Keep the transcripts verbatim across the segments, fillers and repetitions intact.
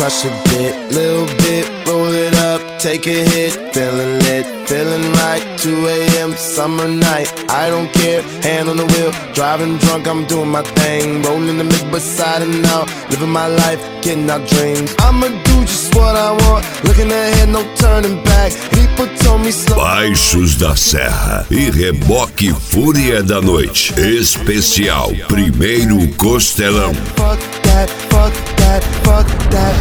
crush a bit, little bit, roll it up, take a hit, feeling lit, feeling right, two a.m. summer night, I don't care, hand on the wheel, driving drunk, I'm doing my thing, rolling the mid beside and out, living my life, getting our dreams, I'ma do just what I want, looking ahead, no turning back, people told me slow. Baixos da Serra e Reboque Fúria da Noite, especial Primeiro Costelão. Fuck that, fuck that, fuck that.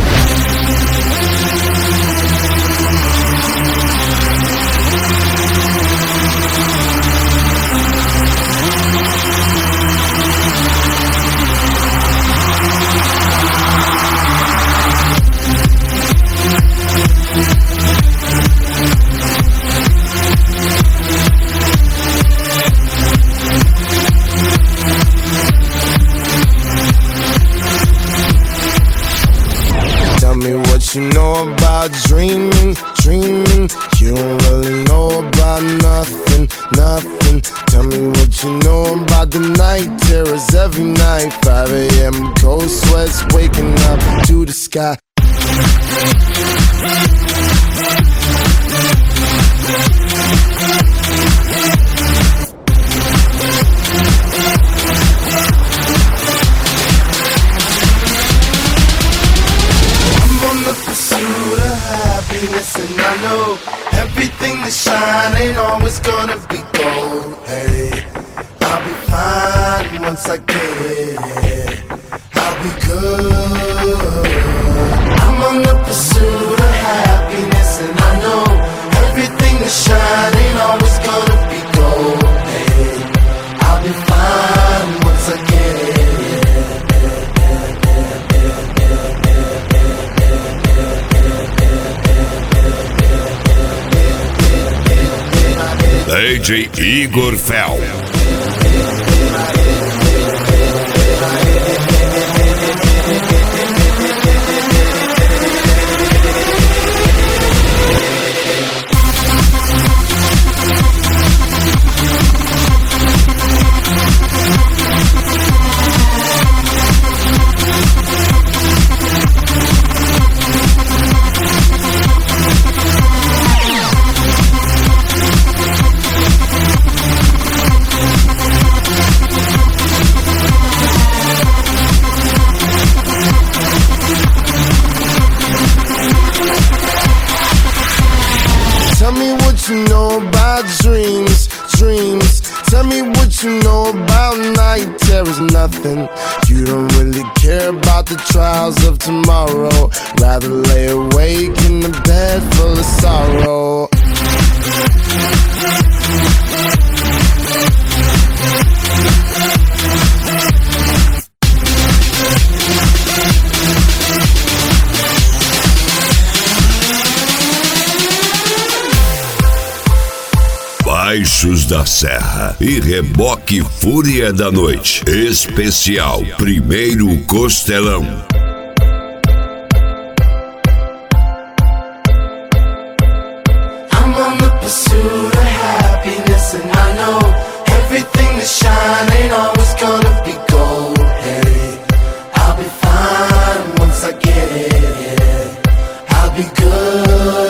You know about dreaming, dreaming. You don't really know about nothing, nothing. Tell me what you know about the night terrors every night. five a.m. cold sweats waking up to the sky. And I know everything that shine ain't always gonna be gold. Hey, I'll be fine once I get it. I'll be good. I'm on the pursuit of happiness, and I know everything that shine ain't always gonna be gold. Hey, I'll be fine once I get it. D J Igor Fel. You know about dreams, dreams. Tell me what you know about night terrors, nothing. You don't really care about the trials of tomorrow. Rather lay awake in the bed full of sorrow. Baixos da Serra e Reboque Fúria da Noite, especial Primeiro Costelão. I'm on the pursuit of happiness, and I know everything that shine ain't always gonna be gold. Hey, I'll be fine once I get it. I'll be good.